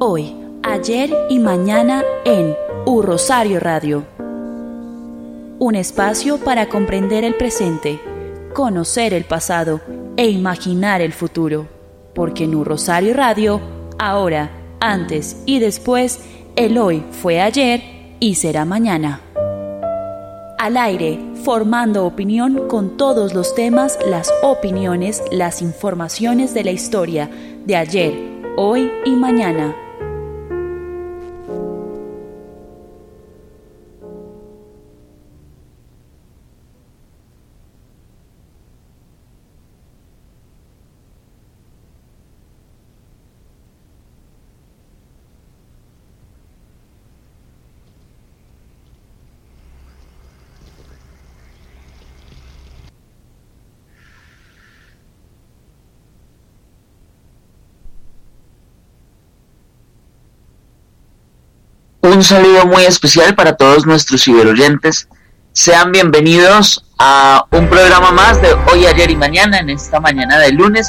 Hoy, ayer y mañana en Rosario Radio. Un espacio para comprender el presente, conocer el pasado e imaginar el futuro. Porque en Rosario Radio, ahora, antes y después, el hoy fue ayer y será mañana. Al aire, formando opinión con todos los temas, las opiniones, las informaciones de la historia de ayer, hoy y mañana. Un saludo muy especial para todos nuestros ciberoyentes. Sean bienvenidos a un programa más de Hoy, Ayer y Mañana, en esta mañana de lunes,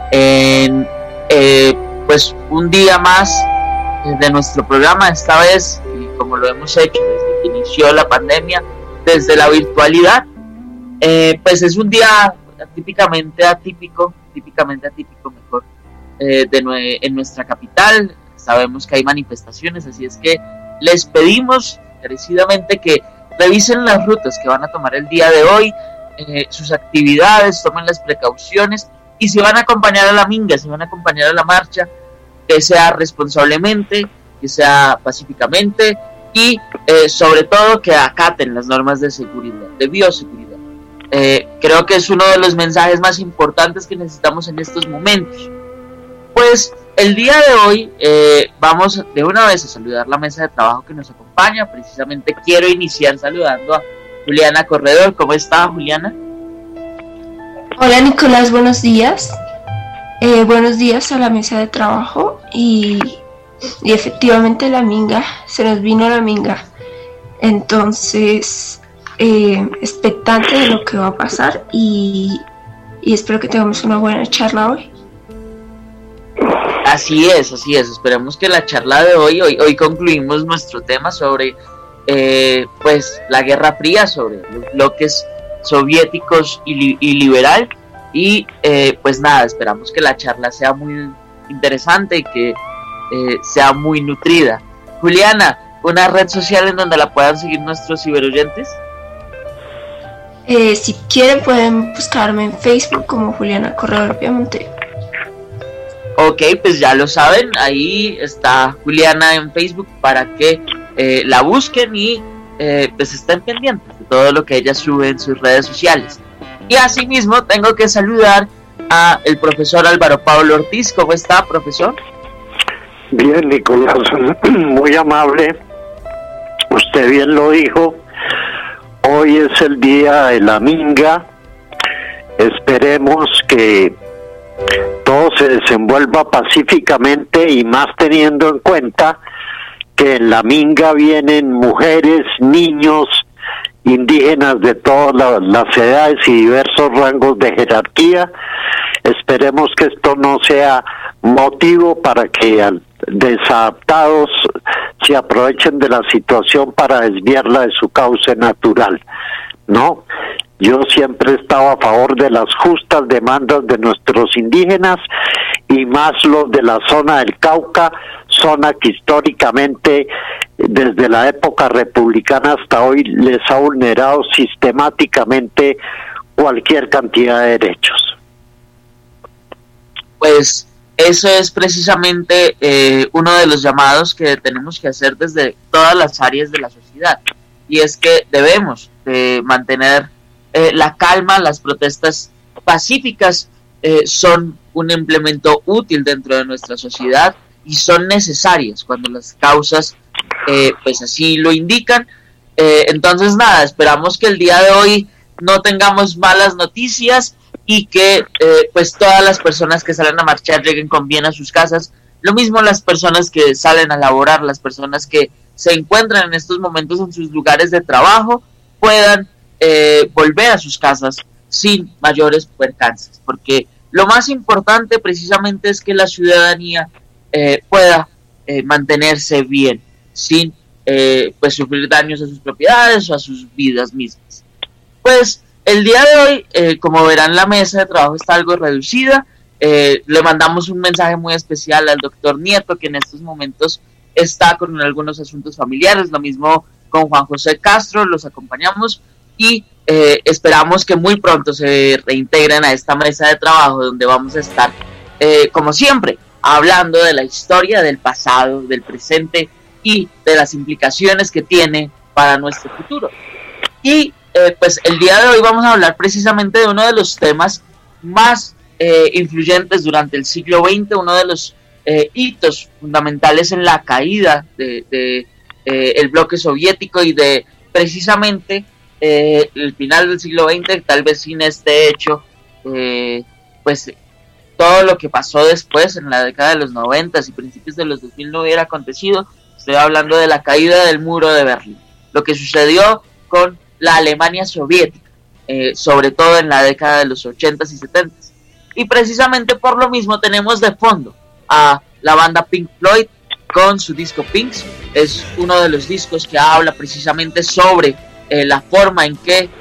pues un día más de nuestro programa, esta vez, y como lo hemos hecho desde que inició la pandemia, desde la virtualidad. Pues es un día típicamente atípico mejor, en nuestra capital. Sabemos que hay manifestaciones, así es que les pedimos encarecidamente que revisen las rutas que van a tomar el día de hoy, sus actividades, tomen las precauciones, y si van a acompañar a la minga, si van a acompañar a la marcha, que sea responsablemente, que sea pacíficamente, y sobre todo que acaten las normas de seguridad, de bioseguridad. Creo que es uno de los mensajes más importantes que necesitamos en estos momentos. Pues el día de hoy vamos de una vez a saludar la mesa de trabajo que nos acompaña. Precisamente quiero iniciar saludando a Juliana Corredor. ¿Cómo está, Juliana? Hola, Nicolás, buenos días. Buenos días a la mesa de trabajo y efectivamente la minga, se nos vino la minga. Entonces, expectante de lo que va a pasar y espero que tengamos una buena charla hoy. Así es, esperemos que la charla de hoy concluimos nuestro tema sobre pues la Guerra Fría, sobre los bloques soviéticos y liberal, y pues nada, esperamos que la charla sea muy interesante y que sea muy nutrida. Juliana, ¿una red social en donde la puedan seguir nuestros ciberoyentes? Si quieren pueden buscarme en Facebook como Juliana Corredor Piamonte. Ok, pues ya lo saben, ahí está Juliana en Facebook para que la busquen y pues estén pendientes de todo lo que ella sube en sus redes sociales. Y asimismo tengo que saludar a el profesor Álvaro Pablo Ortiz. ¿Cómo está, profesor? Bien, Nicolás, muy amable. Usted bien lo dijo, hoy es el día de la minga. Esperemos que todo se desenvuelva pacíficamente, y más teniendo en cuenta que en la minga vienen mujeres, niños, indígenas de todas las edades y diversos rangos de jerarquía. Esperemos que esto no sea motivo para que desadaptados se aprovechen de la situación para desviarla de su cauce natural, ¿no? Yo siempre he estado a favor de las justas demandas de nuestros indígenas, y más los de la zona del Cauca, zona que históricamente, desde la época republicana hasta hoy, les ha vulnerado sistemáticamente cualquier cantidad de derechos. Pues eso es precisamente uno de los llamados que tenemos que hacer desde todas las áreas de la sociedad, y es que debemos mantener la calma. Las protestas pacíficas son un implemento útil dentro de nuestra sociedad y son necesarias cuando las causas pues así lo indican. Entonces nada, esperamos que el día de hoy no tengamos malas noticias y que pues todas las personas que salen a marchar lleguen con bien a sus casas. Lo mismo las personas que salen a laborar, las personas que se encuentran en estos momentos en sus lugares de trabajo, puedan volver a sus casas sin mayores percances, porque lo más importante precisamente es que la ciudadanía pueda mantenerse bien, sin pues sufrir daños a sus propiedades o a sus vidas mismas. Pues el día de hoy, como verán, la mesa de trabajo está algo reducida. Le mandamos un mensaje muy especial al doctor Nieto, que en estos momentos está con algunos asuntos familiares, lo mismo con Juan José Castro, los acompañamos y esperamos que muy pronto se reintegren a esta mesa de trabajo, donde vamos a estar, como siempre, hablando de la historia, del pasado, del presente y de las implicaciones que tiene para nuestro futuro. Y pues el día de hoy vamos a hablar precisamente de uno de los temas más influyentes durante el siglo XX, uno de los hitos fundamentales en la caída de el bloque soviético y de precisamente el final del siglo XX. Tal vez sin este hecho, pues todo lo que pasó después en la década de los 90 y principios de los 2000 no hubiera acontecido. Estoy hablando de la caída del muro de Berlín, lo que sucedió con la Alemania soviética, sobre todo en la década de los 80s y 70s. Y precisamente por lo mismo tenemos de fondo a la banda Pink Floyd con su disco Pinks. Es uno de los discos que habla precisamente sobre la forma en que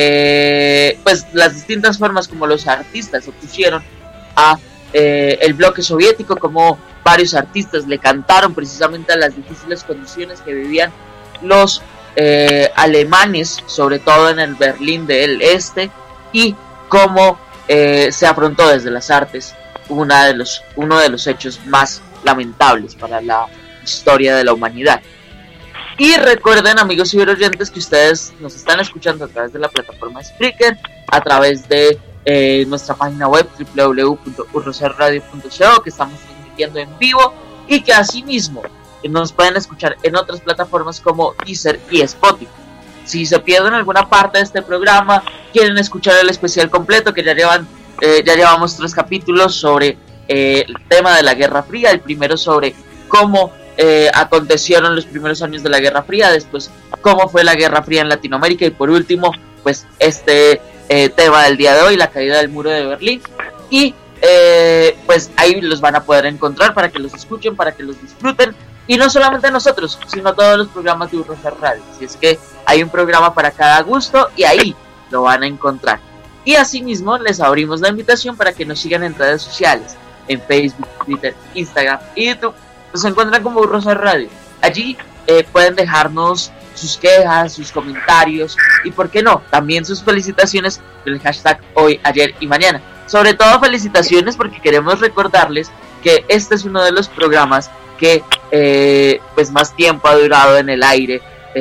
pues las distintas formas como los artistas se opusieron a el bloque soviético, como varios artistas le cantaron precisamente a las difíciles condiciones que vivían los alemanes, sobre todo en el Berlín del Este, y cómo se afrontó desde las artes uno de los hechos más lamentables para la historia de la humanidad. Y recuerden, amigos ciberoyentes, que ustedes nos están escuchando a través de la plataforma Spreaker, a través de nuestra página web www.urrosarradio.co, que estamos transmitiendo en vivo, y que asimismo nos pueden escuchar en otras plataformas como Deezer y Spotify. Si se pierden alguna parte de este programa, quieren escuchar el especial completo, que ya llevamos 3 capítulos sobre el tema de la Guerra Fría, el primero sobre cómo acontecieron los primeros años de la Guerra Fría, después cómo fue la Guerra Fría en Latinoamérica, y por último, pues este tema del día de hoy, la caída del muro de Berlín. Y pues ahí los van a poder encontrar para que los escuchen, para que los disfruten, y no solamente nosotros, sino todos los programas de Urrosar Radio. Así es que hay un programa para cada gusto y ahí lo van a encontrar. Y asimismo les abrimos la invitación para que nos sigan en redes sociales, en Facebook, Twitter, Instagram y YouTube. Nos encuentran como Urrosar Radio. Allí pueden dejarnos sus quejas, sus comentarios y, por qué no, también sus felicitaciones con el hashtag hoy, ayer y mañana. Sobre todo felicitaciones, porque queremos recordarles que este es uno de los programas que pues más tiempo ha durado en el aire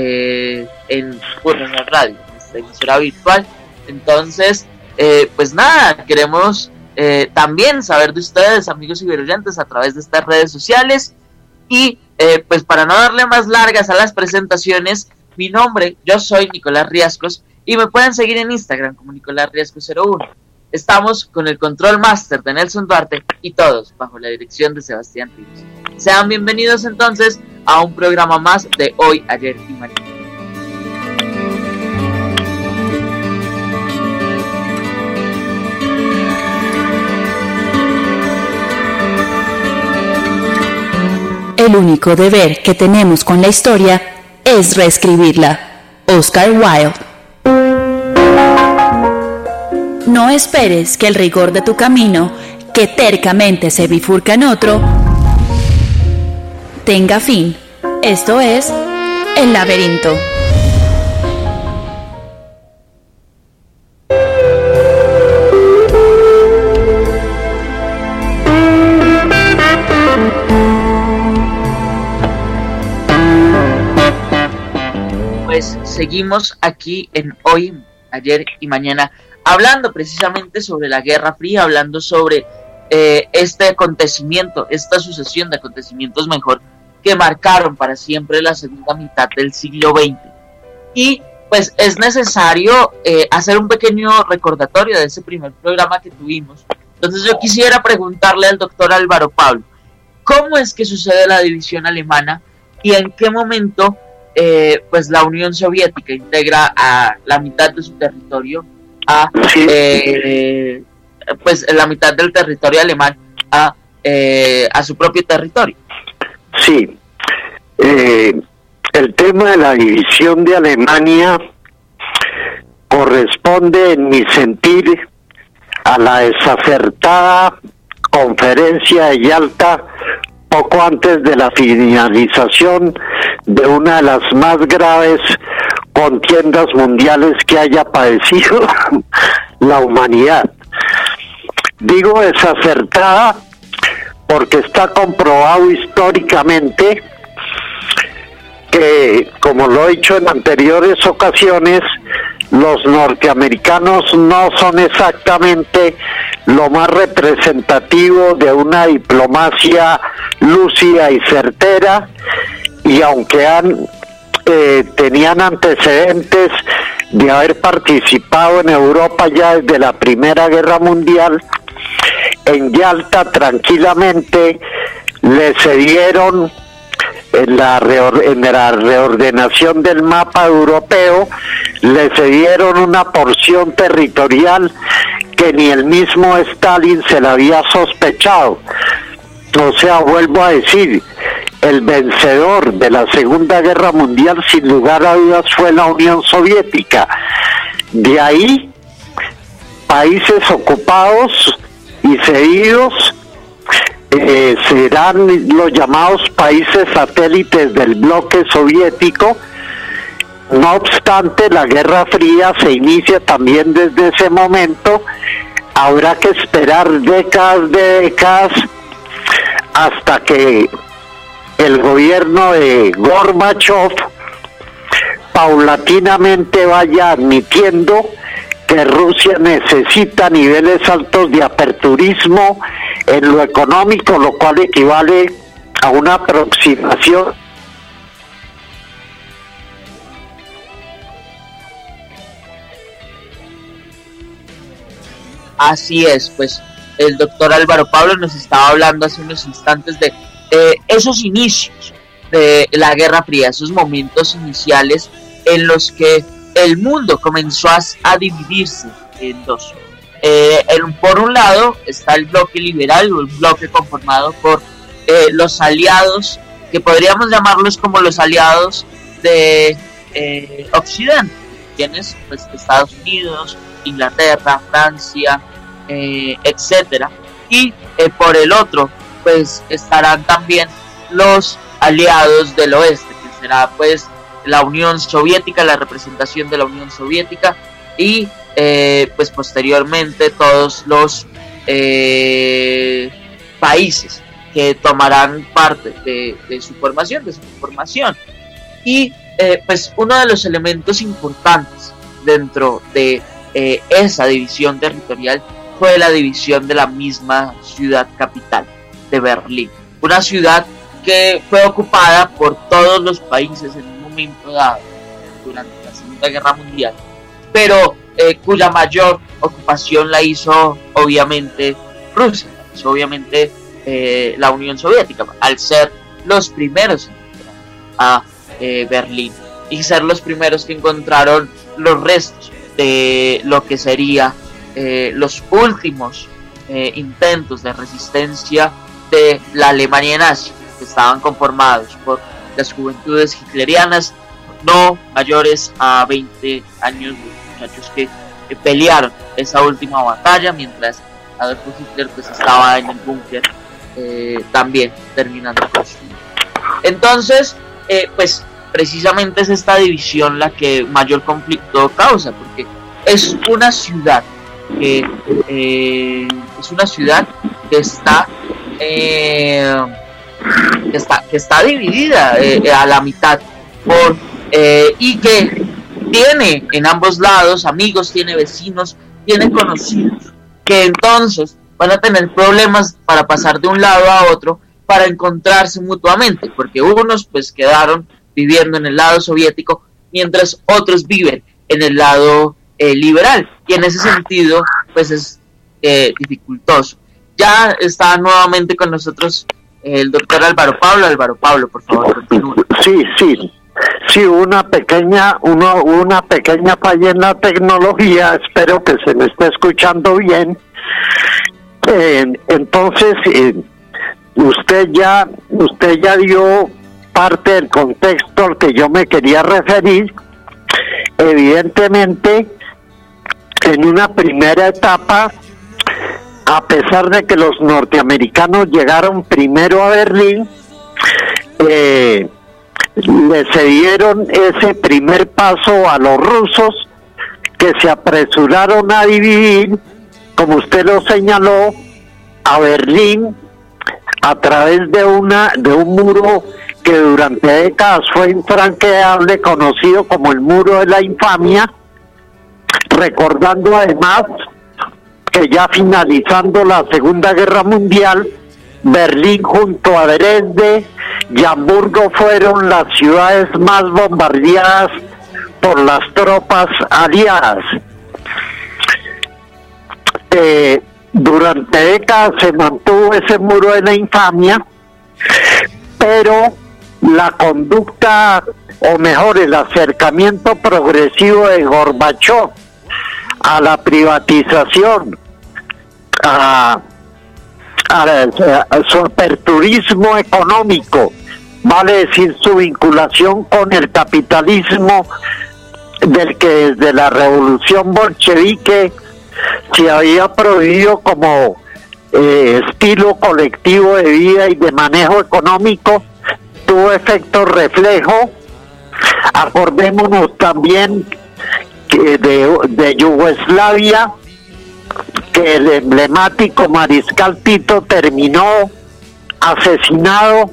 en Urrosar Radio, en esta emisora virtual. Entonces, pues nada, queremos también saber de ustedes, amigos ciberoyentes, a través de estas redes sociales. Y pues para no darle más largas a las presentaciones, mi nombre, yo soy Nicolás Riascos, y me pueden seguir en Instagram como Nicolás Riascos01. Estamos con el control master de Nelson Duarte y todos bajo la dirección de Sebastián Ríos. Sean bienvenidos entonces a un programa más de Hoy, Ayer y Mañana. El único deber que tenemos con la historia es reescribirla. Oscar Wilde. No esperes que el rigor de tu camino, que tercamente se bifurca en otro, tenga fin. Esto es El Laberinto. Pues seguimos aquí en Hoy, Ayer y Mañana, hablando precisamente sobre la Guerra Fría, hablando sobre este acontecimiento, esta sucesión de acontecimientos, mejor, que marcaron para siempre la segunda mitad del siglo XX. Y pues es necesario hacer un pequeño recordatorio de ese primer programa que tuvimos. Entonces yo quisiera preguntarle al doctor Álvaro Pablo, ¿cómo es que sucede la división alemana y en qué momento pues la Unión Soviética integra a la mitad de su territorio pues la mitad del territorio alemán a su propio territorio? Sí, el tema de la división de Alemania corresponde, en mi sentir, a la desacertada conferencia de Yalta poco antes de la finalización de una de las más graves contiendas mundiales que haya padecido la humanidad. Digo desacertada porque está comprobado históricamente que, como lo he dicho en anteriores ocasiones, los norteamericanos no son exactamente lo más representativo de una diplomacia lúcida y certera, y aunque tenían antecedentes de haber participado en Europa ya desde la Primera Guerra Mundial, en Yalta tranquilamente le cedieron en la reordenación del mapa europeo, le cedieron una porción territorial que ni el mismo Stalin se la había sospechado. O sea, vuelvo a decir, el vencedor de la Segunda Guerra Mundial sin lugar a dudas fue la Unión Soviética. De ahí, países ocupados y cedidos serán los llamados países satélites del bloque soviético. No obstante, la Guerra Fría se inicia también desde ese momento. Habrá que esperar décadas hasta que el gobierno de Gorbachev paulatinamente vaya admitiendo que Rusia necesita niveles altos de aperturismo en lo económico, lo cual equivale a una aproximación. Así es, pues el doctor Álvaro Pablo nos estaba hablando hace unos instantes de esos inicios de la Guerra Fría, esos momentos iniciales en los que el mundo comenzó a dividirse en dos. Por un lado está el bloque liberal, o el bloque conformado por los aliados, que podríamos llamarlos como los aliados de Occidente, ¿tienes? Pues Estados Unidos, Inglaterra, Francia, etcétera. Y por el otro, pues estarán también los aliados del oeste, que será pues la Unión Soviética, la representación de la Unión Soviética, y pues posteriormente todos los países que tomarán parte de su formación, y pues uno de los elementos importantes dentro de esa división territorial fue la división de la misma ciudad capital de Berlín, una ciudad que fue ocupada por todos los países en un momento dado durante la Segunda Guerra Mundial, pero cuya mayor ocupación la hizo obviamente Rusia, obviamente la Unión Soviética, al ser los primeros en entrar a Berlín y ser los primeros que encontraron los restos de lo que sería los últimos intentos de resistencia de la Alemania nazi, que estaban conformados por las juventudes hitlerianas no mayores a 20 años, los muchachos que pelearon esa última batalla, mientras Adolf Hitler pues estaba en el búnker también terminando con su vida. Entonces pues precisamente es esta división la que mayor conflicto causa, porque es una ciudad que está dividida a la mitad y que tiene en ambos lados amigos, tiene vecinos, tiene conocidos, que entonces van a tener problemas para pasar de un lado a otro para encontrarse mutuamente, porque unos pues quedaron viviendo en el lado soviético mientras otros viven en el lado liberal, y en ese sentido pues es dificultoso. Ya está nuevamente con nosotros el doctor Álvaro Pablo, por favor, continúe. Sí, una pequeña falla en la tecnología, espero que se me esté escuchando bien. Entonces, usted ya dio parte del contexto al que yo me quería referir. Evidentemente, en una primera etapa, a pesar de que los norteamericanos llegaron primero a Berlín, le cedieron ese primer paso a los rusos, que se apresuraron a dividir, como usted lo señaló, a Berlín a través de un muro que durante décadas fue infranqueable, conocido como el Muro de la Infamia, recordando además que ya finalizando la Segunda Guerra Mundial, Berlín junto a Dresde y Hamburgo fueron las ciudades más bombardeadas por las tropas aliadas. Durante décadas se mantuvo ese muro de la infamia, pero la conducta, o mejor, el acercamiento progresivo de Gorbachov a la privatización, a su aperturismo económico, vale decir su vinculación con el capitalismo, del que desde la revolución bolchevique se había prohibido como estilo colectivo de vida y de manejo económico, tuvo efecto reflejo. Acordémonos también que de Yugoslavia, que el emblemático mariscal Tito terminó asesinado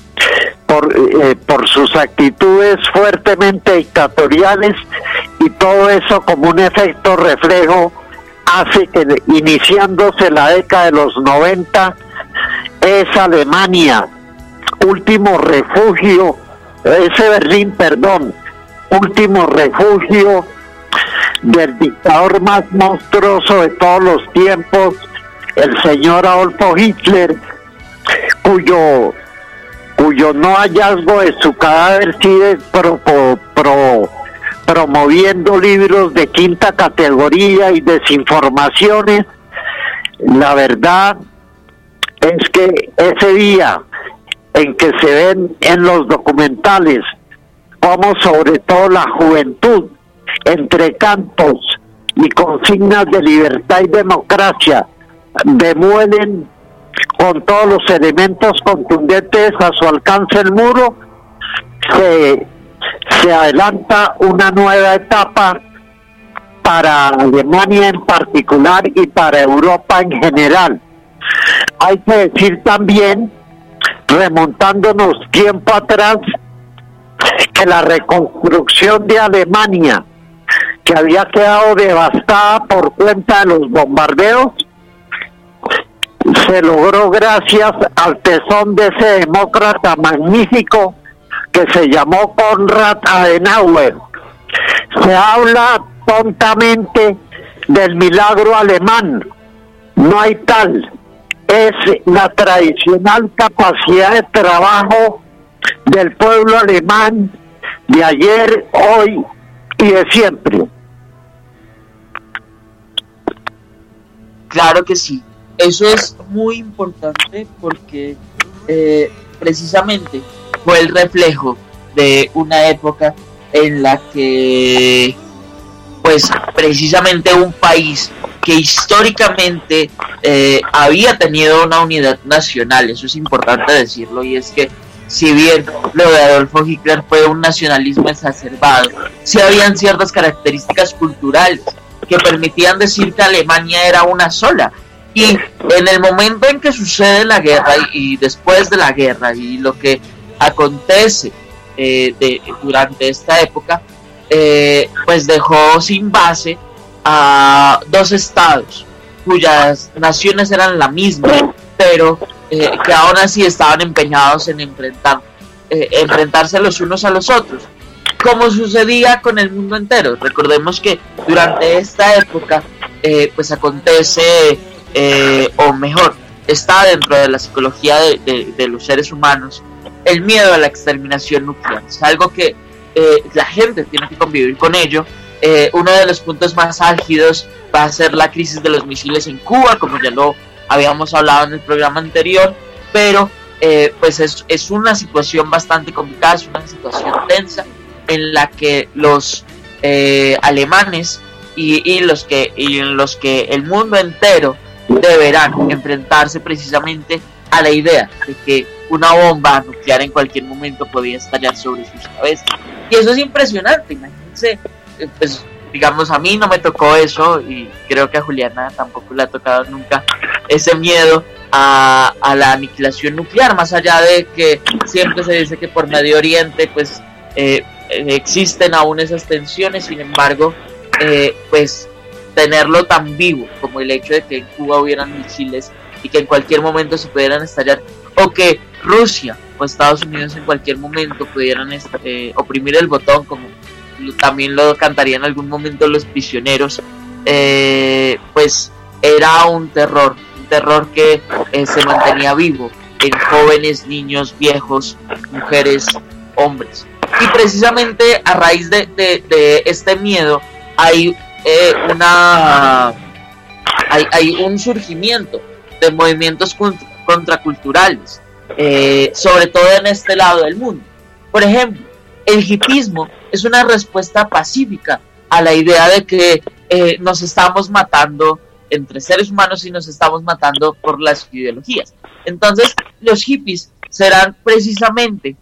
por sus actitudes fuertemente dictatoriales, y todo eso como un efecto reflejo hace que, iniciándose la década de los 90, esa Alemania, último refugio, ese Berlín, perdón, último refugio del dictador más monstruoso de todos los tiempos, el señor Adolfo Hitler, cuyo no hallazgo de su cadáver sigue promoviendo libros de quinta categoría y desinformaciones. La verdad es que ese día en que se ven en los documentales cómo sobre todo la juventud, entre cantos y consignas de libertad y democracia, demuelen con todos los elementos contundentes a su alcance el muro, se adelanta una nueva etapa para Alemania en particular y para Europa en general. Hay que decir también, remontándonos tiempo atrás, que la reconstrucción de Alemania, que había quedado devastada por cuenta de los bombardeos, se logró gracias al tesón de ese demócrata magnífico que se llamó Konrad Adenauer. Se habla tontamente del milagro alemán, no hay tal, es la tradicional capacidad de trabajo del pueblo alemán de ayer, hoy y de siempre. Claro que sí, eso es muy importante porque precisamente fue el reflejo de una época en la que pues precisamente un país que históricamente había tenido una unidad nacional, eso es importante decirlo, y es que si bien lo de Adolfo Hitler fue un nacionalismo exacerbado, sí habían ciertas características culturales que permitían decir que Alemania era una sola. Y en el momento en que sucede la guerra y después de la guerra y lo que acontece durante esta época, pues dejó sin base a dos estados cuyas naciones eran la misma, pero que aún así estaban empeñados en enfrentarse los unos a los otros, como sucedía con el mundo entero. Recordemos que durante esta época pues acontece, o mejor, está dentro de la psicología de los seres humanos, el miedo a la exterminación nuclear. Es algo que la gente tiene que convivir con ello. Uno de los puntos más álgidos va a ser la crisis de los misiles en Cuba, como ya lo habíamos hablado en el programa anterior, pero pues es una situación bastante complicada, es una situación tensa en la que los alemanes y en los que el mundo entero deberán enfrentarse precisamente a la idea de que una bomba nuclear en cualquier momento podía estallar sobre sus cabezas. Y eso es impresionante, imagínense, pues digamos, a mí no me tocó eso y creo que a Juliana tampoco le ha tocado nunca ese miedo a la aniquilación nuclear, más allá de que siempre se dice que por Medio Oriente pues existen aún esas tensiones. Sin embargo, pues tenerlo tan vivo como el hecho de que en Cuba hubieran misiles y que en cualquier momento se pudieran estallar, o que Rusia o Estados Unidos en cualquier momento pudieran oprimir el botón, como también lo cantarían en algún momento los prisioneros, pues era un terror que se mantenía vivo en jóvenes, niños, viejos, mujeres, hombres. Y precisamente a raíz de este miedo hay un surgimiento de movimientos contraculturales, sobre todo en este lado del mundo. Por ejemplo, el hipismo es una respuesta pacífica a la idea de que nos estamos matando entre seres humanos y nos estamos matando por las ideologías. Entonces, los hippies serán precisamente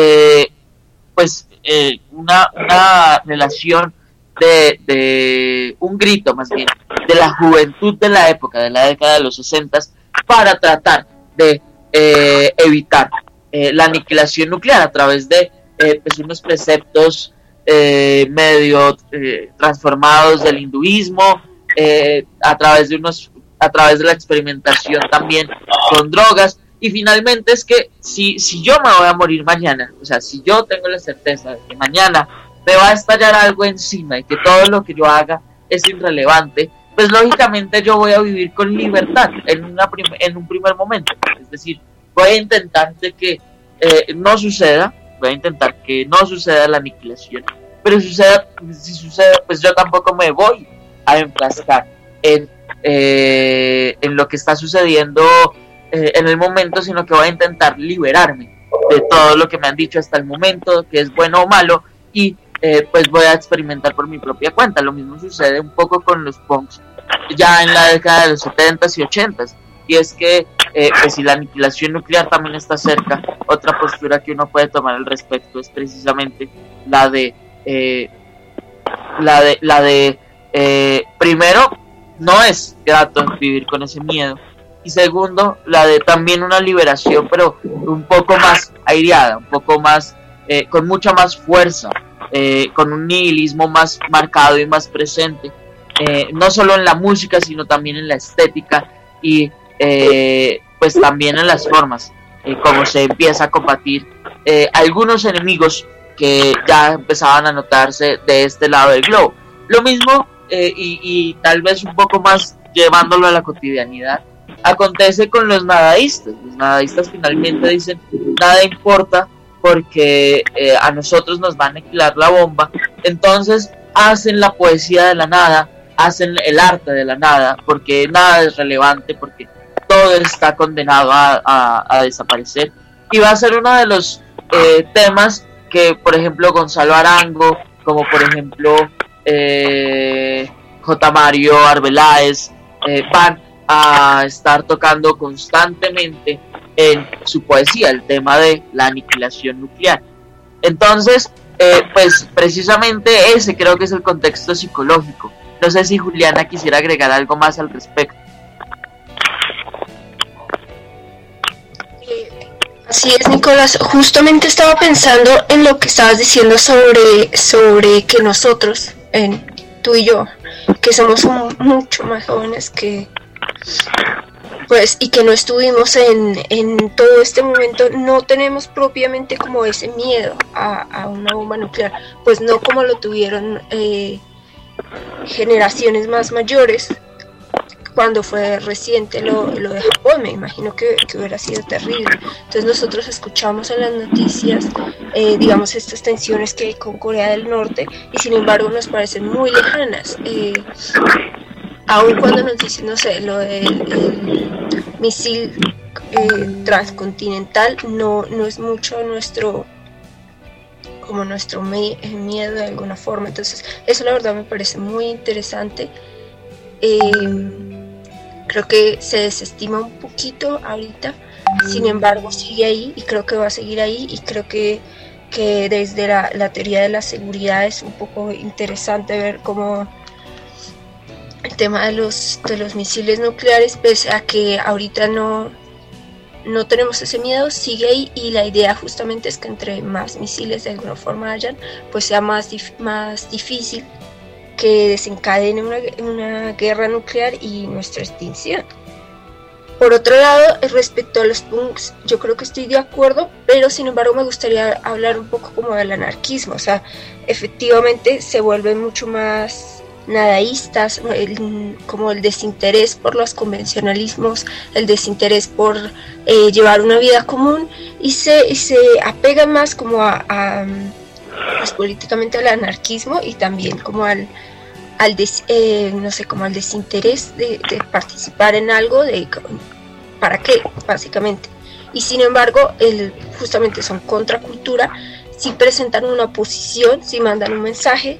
una relación de un grito, más bien, de la juventud de la época, de la década de los 60, para tratar de evitar la aniquilación nuclear a través de pues unos preceptos medio transformados del hinduismo, a través de la experimentación también con drogas. Y finalmente es que si yo me voy a morir mañana, o sea, si yo tengo la certeza de que mañana me va a estallar algo encima y que todo lo que yo haga es irrelevante, pues lógicamente yo voy a vivir con libertad en un primer momento. Es decir, voy a intentar de que no suceda, la aniquilación, pero si sucede, pues yo tampoco me voy a enfrascar en lo que está sucediendo en el momento, sino que voy a intentar liberarme de todo lo que me han dicho hasta el momento, que es bueno o malo, y pues voy a experimentar por mi propia cuenta. Lo mismo sucede un poco con los punks ya en la década de los 70s y 80s, y es que pues si la aniquilación nuclear también está cerca, otra postura que uno puede tomar al respecto es precisamente la de primero, no es grato vivir con ese miedo, y segundo, la de también una liberación, pero un poco más aireada, un poco más con mucha más fuerza, con un nihilismo más marcado y más presente, no solo en la música, sino también en la estética y pues también en las formas, como se empieza a combatir algunos enemigos que ya empezaban a notarse de este lado del globo. Lo mismo, y tal vez un poco más llevándolo a la cotidianidad, acontece con los nadaístas. Los nadaístas finalmente dicen: nada importa porque a nosotros nos va a aniquilar la bomba. Entonces hacen la poesía de la nada, hacen el arte de la nada, porque nada es relevante, porque todo está condenado a desaparecer. Y va a ser uno de los temas que, por ejemplo, Gonzalo Arango, como por ejemplo J. Mario Arbeláez, van a estar tocando constantemente en su poesía, el tema de la aniquilación nuclear. Entonces, pues precisamente ese creo que es el contexto psicológico. No sé si Juliana quisiera agregar algo más al respecto. Así es, Nicolás. Justamente estaba pensando en lo que estabas diciendo sobre que nosotros, tú y yo, que somos mucho más jóvenes que pues, y que no estuvimos en todo este momento, no tenemos propiamente como ese miedo a una bomba nuclear, pues no como lo tuvieron generaciones más mayores cuando fue reciente lo de Japón. Me imagino que hubiera sido terrible. Entonces nosotros escuchamos en las noticias digamos estas tensiones que hay con Corea del Norte, y sin embargo nos parecen muy lejanas, aun cuando nos dicen, no sé, lo del misil transcontinental no es mucho nuestro miedo de alguna forma. Entonces eso la verdad me parece muy interesante. Creo que se desestima un poquito ahorita, sin embargo sigue ahí y creo que va a seguir ahí, y creo que desde la teoría de la seguridad es un poco interesante ver cómo el tema de los misiles nucleares, pese a que ahorita no tenemos ese miedo, sigue ahí, y la idea justamente es que entre más misiles de alguna forma hayan, pues sea más difícil que desencadene una guerra nuclear y nuestra extinción. Por otro lado, respecto a los punks, yo creo que estoy de acuerdo, pero sin embargo me gustaría hablar un poco como del anarquismo. O sea, efectivamente se vuelven mucho más nadaístas, como el desinterés por los convencionalismos, el desinterés por llevar una vida común, y se apegan más como pues, políticamente al anarquismo, y también como al desinterés de participar en algo, ¿para qué? Básicamente. Y sin embargo, justamente son contracultura, si presentan una posición, si mandan un mensaje.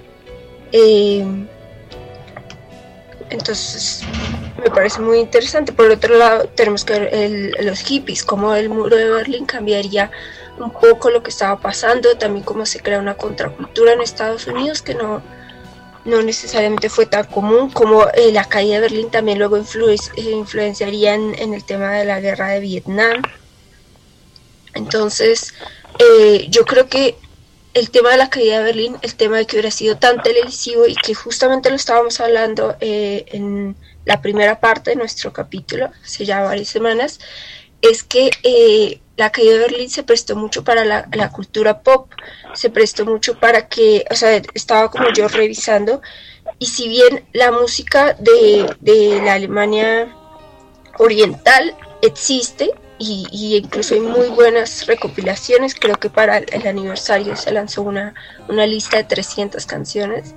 Entonces me parece muy interesante. Por otro lado, tenemos que ver los hippies, cómo el muro de Berlín cambiaría un poco lo que estaba pasando, también cómo se crea una contracultura en Estados Unidos que no necesariamente fue tan común, como la caída de Berlín también luego influenciaría en el tema de la guerra de Vietnam. Entonces yo creo que el tema de la caída de Berlín, el tema de que hubiera sido tan televisivo, y que justamente lo estábamos hablando en la primera parte de nuestro capítulo hace ya varias semanas, es que la caída de Berlín se prestó mucho para la cultura pop, se prestó mucho para que, o sea, estaba como yo revisando, y si bien la música de la Alemania oriental existe, y incluso hay muy buenas recopilaciones, creo que para el aniversario se lanzó una lista de 300 canciones,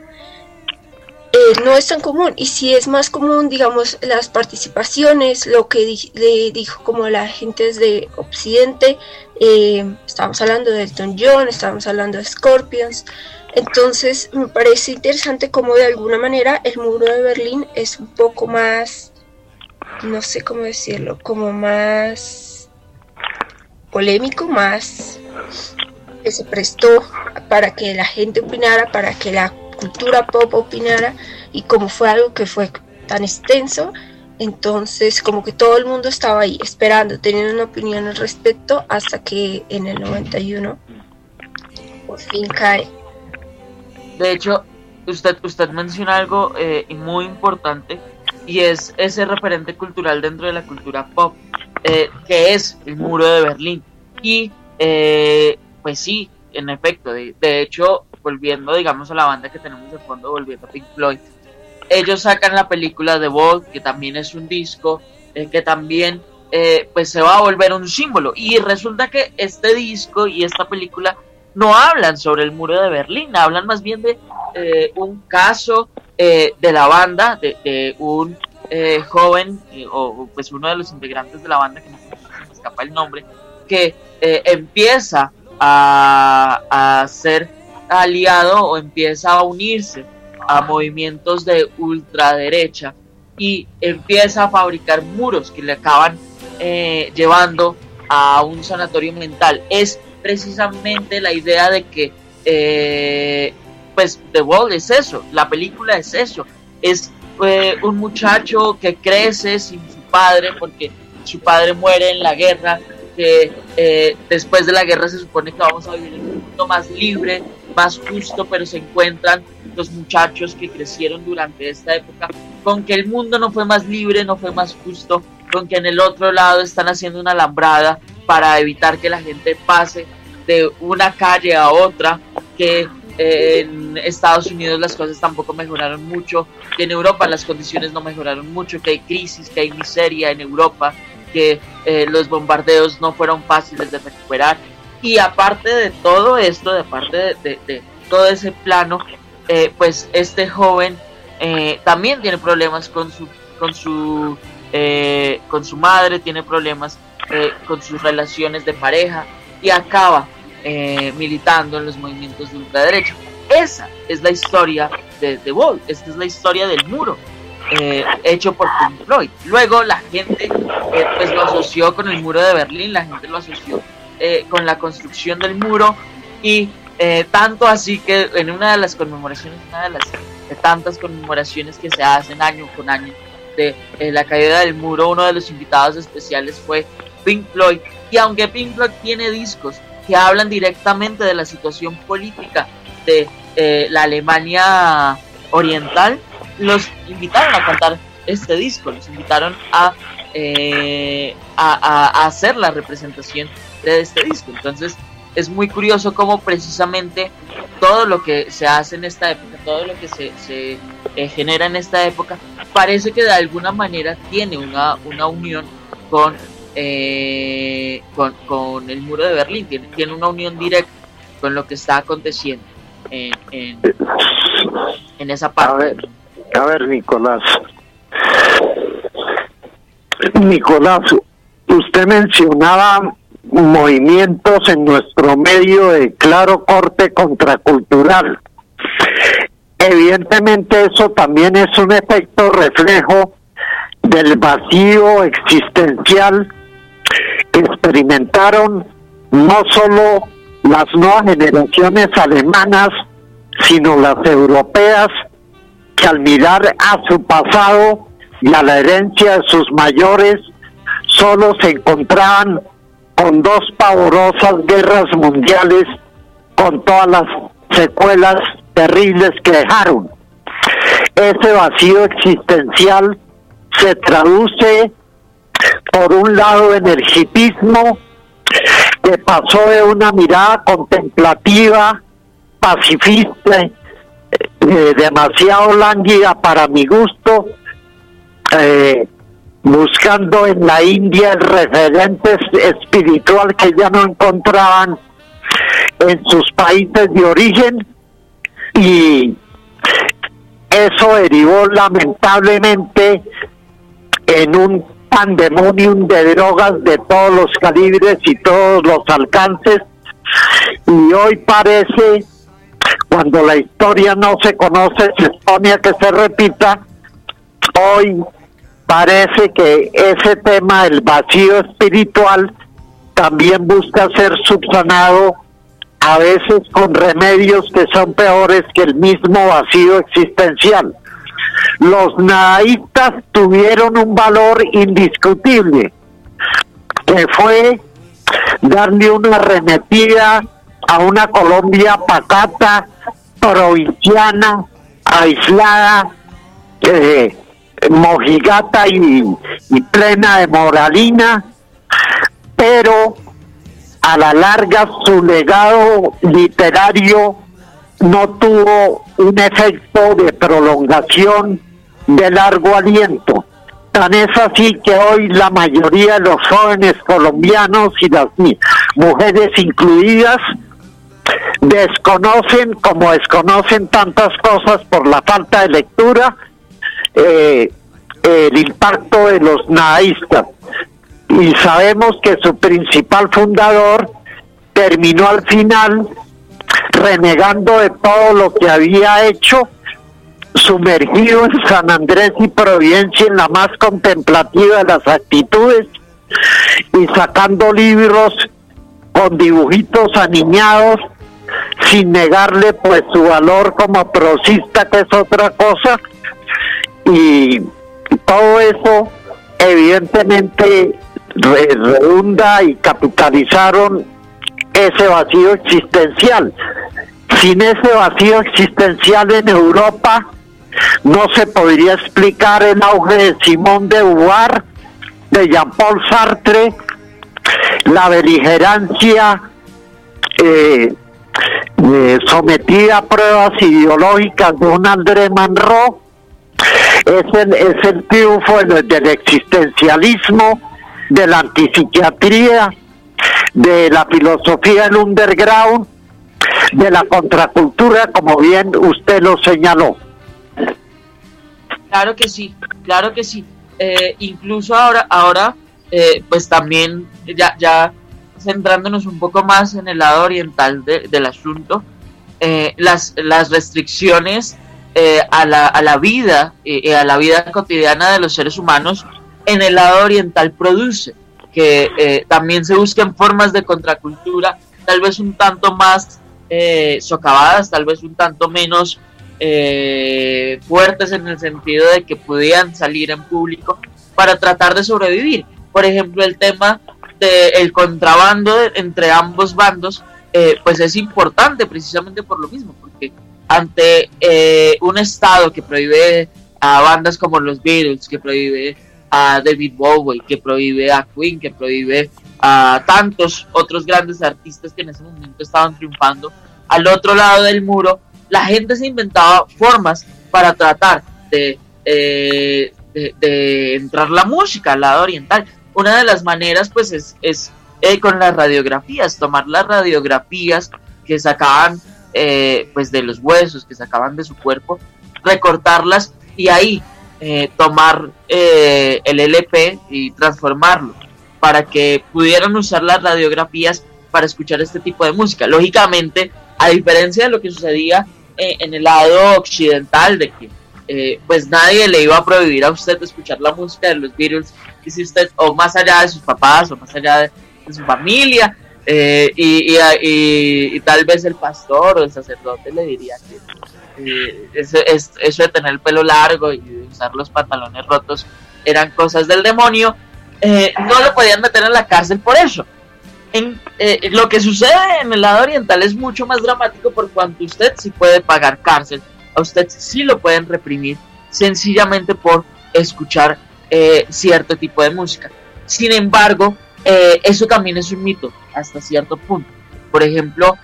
no es tan común, y si es más común, digamos, las participaciones, lo que le dijo como la gente desde Occidente. Estábamos hablando de Elton John, estábamos hablando de Scorpions. Entonces me parece interesante cómo de alguna manera el muro de Berlín es un poco más, no sé cómo decirlo, como más polémico, más que se prestó para que la gente opinara, para que la cultura pop opinara, y como fue algo que fue tan extenso, entonces como que todo el mundo estaba ahí esperando, teniendo una opinión al respecto, hasta que en el 91 por fin cae. De hecho, usted menciona algo muy importante, y es ese referente cultural dentro de la cultura pop, que es el muro de Berlín. Y pues sí, en efecto, de hecho, volviendo, digamos, a la banda que tenemos de fondo, volviendo a Pink Floyd, ellos sacan la película The Wall, que también es un disco, que también pues se va a volver un símbolo, y resulta que este disco y esta película no hablan sobre el muro de Berlín, hablan más bien de un caso de la banda, de un joven, o pues uno de los integrantes de la banda, que no se me escapa el nombre, que empieza a ser aliado, o empieza a unirse a movimientos de ultraderecha, y empieza a fabricar muros que le acaban llevando a un sanatorio mental. Es precisamente la idea de que pues The Wall es eso, la película es eso, es un muchacho que crece sin su padre, porque su padre muere en la guerra, que después de la guerra se supone que vamos a vivir en un mundo más libre, más justo, pero se encuentran los muchachos que crecieron durante esta época con que el mundo no fue más libre, no fue más justo, con que en el otro lado están haciendo una alambrada para evitar que la gente pase de una calle a otra, que en Estados Unidos las cosas tampoco mejoraron mucho, que en Europa las condiciones no mejoraron mucho, que hay crisis, que hay miseria en Europa, que los bombardeos no fueron fáciles de recuperar. Y aparte de todo esto, de parte de todo ese plano, pues este joven también tiene problemas con su madre, tiene problemas con sus relaciones de pareja y acaba militando en los movimientos de ultraderecha. Esa es la historia de The Wall, esta es la historia del muro, hecho por Pink Floyd. Luego la gente pues lo asoció con el muro de Berlín, la gente lo asoció con la construcción del muro, y tanto así que en una de las conmemoraciones, de tantas conmemoraciones que se hacen año con año de la caída del muro, uno de los invitados especiales fue Pink Floyd. Y aunque Pink Floyd tiene discos que hablan directamente de la situación política de la Alemania oriental, los invitaron a cantar este disco, los invitaron a hacer la representación de este disco. Entonces es muy curioso cómo precisamente todo lo que se hace en esta época, todo lo que se genera en esta época, parece que de alguna manera tiene una unión con el muro de Berlín, tiene una unión directa con lo que está aconteciendo en esa parte. A ver, Nicolás, usted mencionaba movimientos en nuestro medio de claro corte contracultural. Evidentemente eso también es un efecto reflejo del vacío existencial que experimentaron no solo las nuevas generaciones alemanas, sino las europeas, que al mirar a su pasado y a la herencia de sus mayores, solo se encontraban con dos pavorosas guerras mundiales, con todas las secuelas terribles que dejaron. Ese vacío existencial se traduce, por un lado, en el hipismo, que pasó de una mirada contemplativa, pacifista, demasiado lánguida para mi gusto, buscando en la India el referente espiritual que ya no encontraban en sus países de origen, y eso derivó lamentablemente en un pandemonium de drogas de todos los calibres y todos los alcances, y hoy parece, cuando la historia no se conoce, se expone a que se repita. Hoy parece que ese tema del vacío espiritual también busca ser subsanado, a veces con remedios que son peores que el mismo vacío existencial. Los nadaístas tuvieron un valor indiscutible, que fue darle una arremetida a una Colombia pacata, provinciana, aislada, mojigata y plena de moralina, pero a la larga su legado literario no tuvo un efecto de prolongación de largo aliento. Tan es así que hoy la mayoría de los jóvenes colombianos, y las mujeres incluidas, desconocen, como desconocen tantas cosas por la falta de lectura, el impacto de los nadaístas. Y sabemos que su principal fundador terminó al final renegando de todo lo que había hecho, sumergido en San Andrés y Providencia en la más contemplativa de las actitudes, y sacando libros con dibujitos aniñados, sin negarle pues su valor como prosista, que es otra cosa. Y todo eso evidentemente redunda y capitalizaron ese vacío existencial. Sin ese vacío existencial en Europa no se podría explicar el auge de Simone de Beauvoir, de Jean-Paul Sartre, la beligerancia sometida a pruebas ideológicas de un André Malraux. Es el triunfo del existencialismo, de la antipsiquiatría, de la filosofía del underground, de la contracultura, como bien usted lo señaló. Claro que sí, claro que sí. Incluso ahora pues también ya centrándonos un poco más en el lado oriental del asunto, las restricciones a la vida a la vida cotidiana de los seres humanos en el lado oriental produce que también se busquen formas de contracultura, tal vez un tanto más socavadas, tal vez un tanto menos fuertes en el sentido de que pudieran salir en público para tratar de sobrevivir. Por ejemplo, el tema del contrabando entre ambos bandos, pues es importante precisamente por lo mismo, porque ante un estado que prohíbe a bandas como los Beatles, que prohíbe a David Bowie, que prohíbe a Queen, que prohíbe a tantos otros grandes artistas que en ese momento estaban triunfando, al otro lado del muro, la gente se inventaba formas para tratar de entrar la música al lado oriental. Una de las maneras pues es con las radiografías, tomar las radiografías que sacaban pues de los huesos, que sacaban de su cuerpo, recortarlas y ahí tomar el LP y transformarlo para que pudieran usar las radiografías para escuchar este tipo de música. Lógicamente, a diferencia de lo que sucedía en el lado occidental, de que pues nadie le iba a prohibir a usted escuchar la música de los Beatles, y si usted, o más allá de sus papás, o más allá de su familia, y tal vez el pastor o el sacerdote le diría que eso de tener el pelo largo y de usar los pantalones rotos eran cosas del demonio, no lo podían meter en la cárcel por eso. Lo que sucede en el lado oriental es mucho más dramático, por cuanto usted sí puede pagar cárcel, a usted sí lo pueden reprimir sencillamente por escuchar cierto tipo de música. Sin embargo, eso también es un mito hasta cierto punto. Por ejemplo,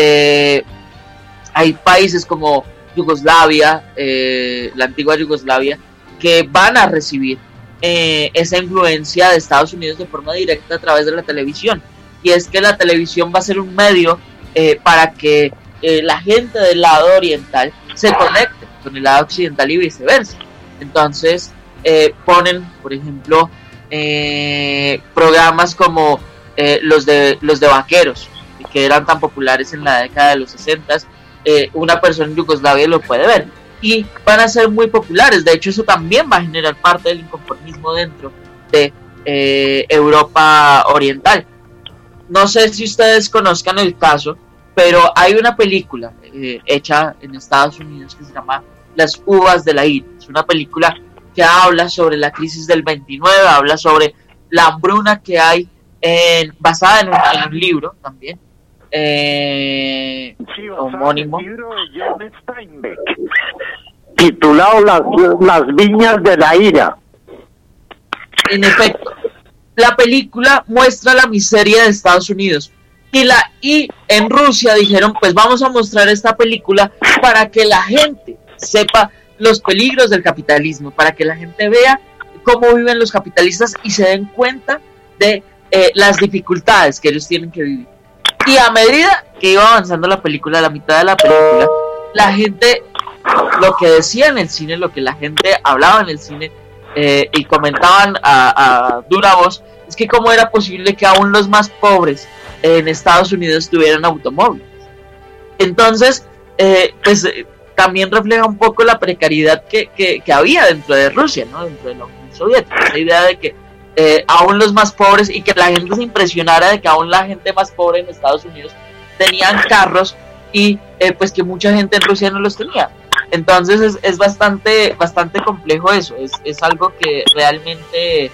hay países como Yugoslavia, la antigua Yugoslavia, que van a recibir esa influencia de Estados Unidos de forma directa a través de la televisión. Y es que la televisión va a ser un medio para que la gente del lado oriental se conecte con el lado occidental y viceversa. Entonces ponen, por ejemplo, programas como los de vaqueros, que eran tan populares en la década de los 60. Una persona en Yugoslavia lo puede ver y van a ser muy populares. De hecho, eso también va a generar parte del inconformismo dentro de Europa Oriental. No sé si ustedes conozcan el caso, pero hay una película hecha en Estados Unidos que se llama Las uvas de la ira. Es una película que habla sobre la crisis del 29, habla sobre la hambruna que hay, basada en un libro también, sí, homónimo. El libro de John Steinbeck, titulado las viñas de la ira. En efecto, la película muestra la miseria de Estados Unidos y en Rusia dijeron, pues vamos a mostrar esta película para que la gente sepa los peligros del capitalismo, para que la gente vea cómo viven los capitalistas y se den cuenta de las dificultades que ellos tienen que vivir. Y a medida que iba avanzando la película, a la mitad de la película, la gente, lo que decía en el cine, lo que la gente hablaba en el cine y comentaban a dura voz, es que cómo era posible que aún los más pobres en Estados Unidos tuvieran automóviles. Entonces, también refleja un poco la precariedad que había dentro de Rusia, ¿no? Dentro de la Unión Soviética, esa idea de que aún los más pobres, y que la gente se impresionara de que aún la gente más pobre en Estados Unidos tenían carros y pues que mucha gente en Rusia no los tenía. Entonces es bastante complejo eso, es algo que realmente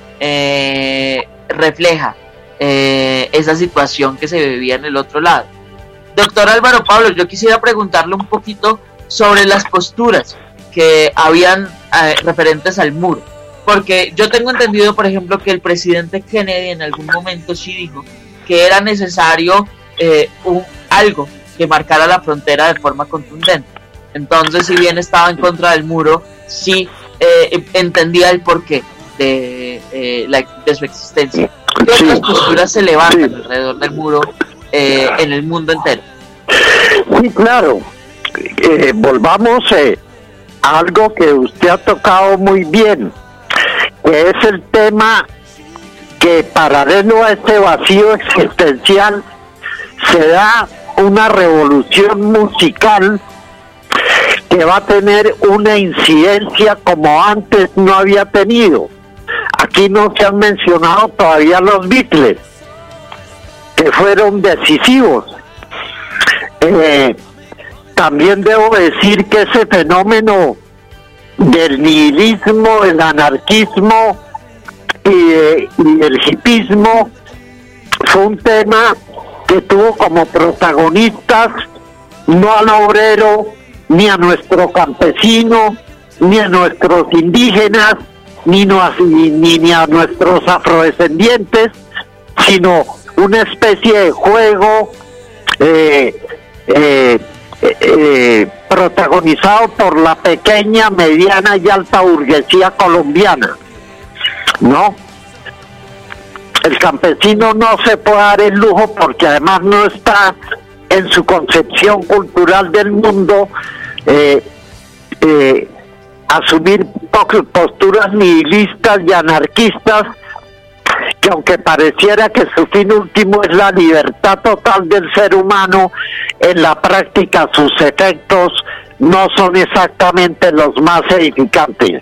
refleja esa situación que se vivía en el otro lado. Doctor Álvaro Pablo, yo quisiera preguntarle un poquito sobre las posturas que habían referentes al muro, porque yo tengo entendido, por ejemplo, que el presidente Kennedy en algún momento sí dijo que era necesario algo que marcara la frontera de forma contundente. Entonces, si bien estaba en contra del muro, sí entendía el porqué de su existencia. ¿Qué otras posturas se levantan alrededor del muro en el mundo entero? Sí, claro. Volvamos a algo que usted ha tocado muy bien, que es el tema que paralelo a este vacío existencial se da una revolución musical que va a tener una incidencia como antes no había tenido. Aquí no se han mencionado todavía los Beatles, que fueron decisivos. También debo decir que ese fenómeno del nihilismo, el anarquismo y el hipismo fue un tema que tuvo como protagonistas no al obrero, ni a nuestro campesino, ni a nuestros indígenas, ni a nuestros afrodescendientes, sino una especie de juego protagonizado por la pequeña, mediana y alta burguesía colombiana, ¿no? El campesino no se puede dar el lujo, porque además no está en su concepción cultural del mundo, asumir posturas nihilistas y anarquistas, que aunque pareciera que su fin último es la libertad total del ser humano, en la práctica sus efectos no son exactamente los más edificantes.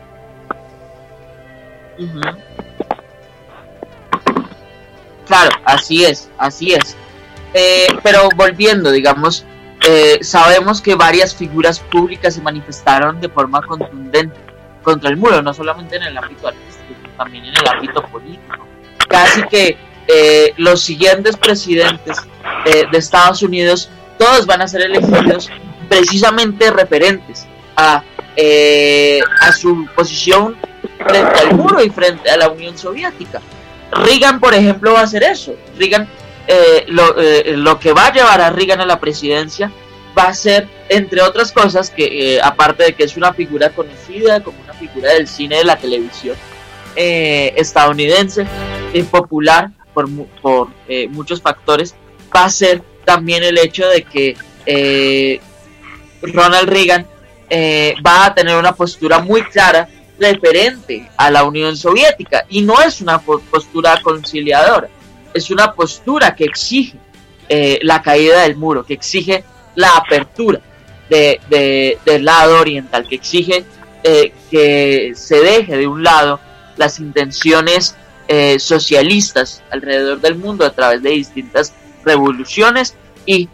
Claro, así es. Pero volviendo, digamos, sabemos que varias figuras públicas se manifestaron de forma contundente contra el muro, no solamente en el ámbito artístico, sino también en el ámbito político. Casi que los siguientes presidentes de Estados Unidos, todos van a ser elegidos precisamente referentes a su posición frente al muro y frente a la Unión Soviética. Reagan, por ejemplo, va a hacer eso. Reagan, lo que va a llevar a Reagan a la presidencia va a ser, entre otras cosas, que aparte de que es una figura conocida como una figura del cine, de la televisión estadounidense, popular por muchos factores, va a ser también el hecho de que Ronald Reagan va a tener una postura muy clara referente a la Unión Soviética, y no es una postura conciliadora, es una postura que exige la caída del muro, que exige la apertura del lado oriental, que exige que se deje de un lado las intenciones socialistas alrededor del mundo a través de distintas revoluciones, y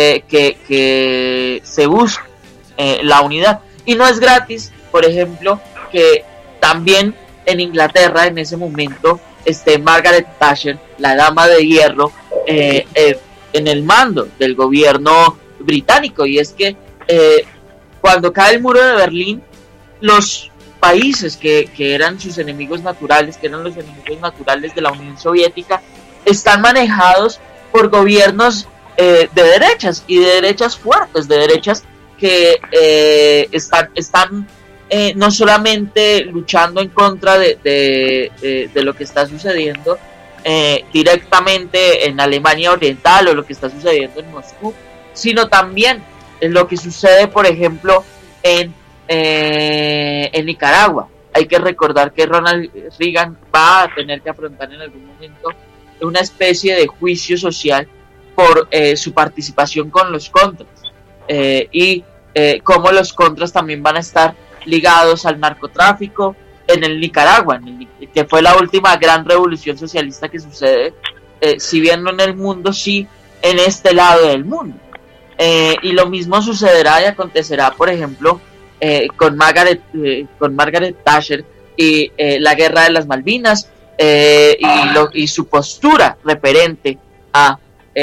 que se busque la unidad. Y no es gratis, por ejemplo, que también en Inglaterra en ese momento esté Margaret Thatcher, la dama de hierro, en el mando del gobierno británico. Y es que cuando cae el muro de Berlín, los países que eran sus enemigos naturales, que eran los enemigos naturales de la Unión Soviética, están manejados por gobiernos de derechas, y de derechas fuertes, de derechas que están no solamente luchando en contra de lo que está sucediendo directamente en Alemania Oriental, o lo que está sucediendo en Moscú, sino también en lo que sucede, por ejemplo, en Nicaragua. Hay que recordar que Ronald Reagan va a tener que afrontar en algún momento una especie de juicio social por su participación con los contras, y cómo los contras también van a estar ligados al narcotráfico en el Nicaragua, que fue la última gran revolución socialista que sucede, si bien no en el mundo, sí en este lado del mundo. Y lo mismo sucederá y acontecerá, por ejemplo, con Margaret Thatcher y la guerra de las Malvinas, y su postura referente a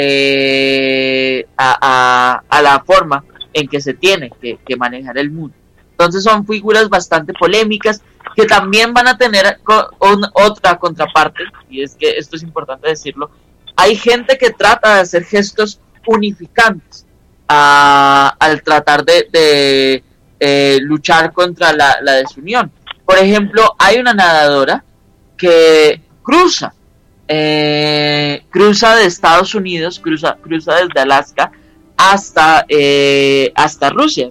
la forma en que se tiene que manejar el mundo. Entonces son figuras bastante polémicas, que también van a tener otra contraparte, y es que esto es importante decirlo. Hay gente que trata de hacer gestos unificantes al tratar de luchar contra la desunión. Por ejemplo, hay una nadadora que cruza de Estados Unidos, cruza desde Alaska hasta Rusia,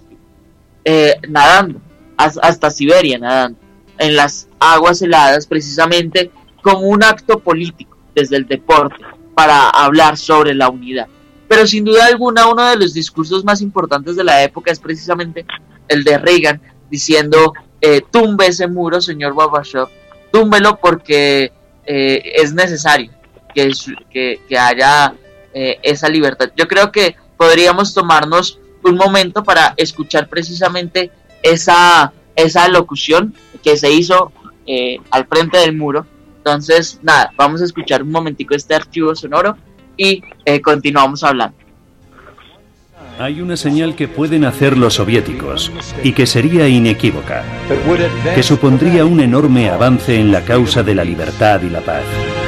nadando, hasta Siberia nadando, en las aguas heladas, precisamente como un acto político desde el deporte para hablar sobre la unidad. Pero sin duda alguna uno de los discursos más importantes de la época es precisamente el de Reagan, diciendo tumbe ese muro, señor Gorbachev, túmbelo porque es necesario que haya esa libertad. Yo creo que podríamos tomarnos un momento para escuchar precisamente esa locución que se hizo al frente del muro. Entonces, nada, vamos a escuchar un momentico este archivo sonoro y continuamos hablando. Hay una señal que pueden hacer los soviéticos y que sería inequívoca, que supondría un enorme avance en la causa de la libertad y la paz.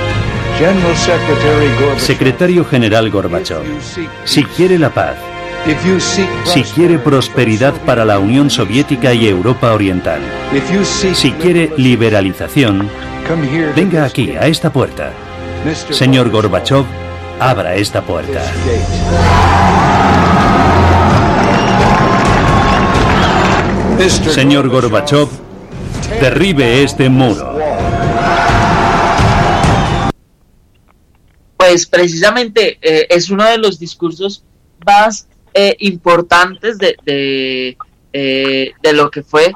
Secretario General Gorbachev, si quiere la paz, si quiere prosperidad para la Unión Soviética y Europa Oriental, si quiere liberalización, venga aquí, a esta puerta. Señor Gorbachev, abra esta puerta. Señor Gorbachev, derribe este muro. Pues precisamente es uno de los discursos más importantes de lo que fue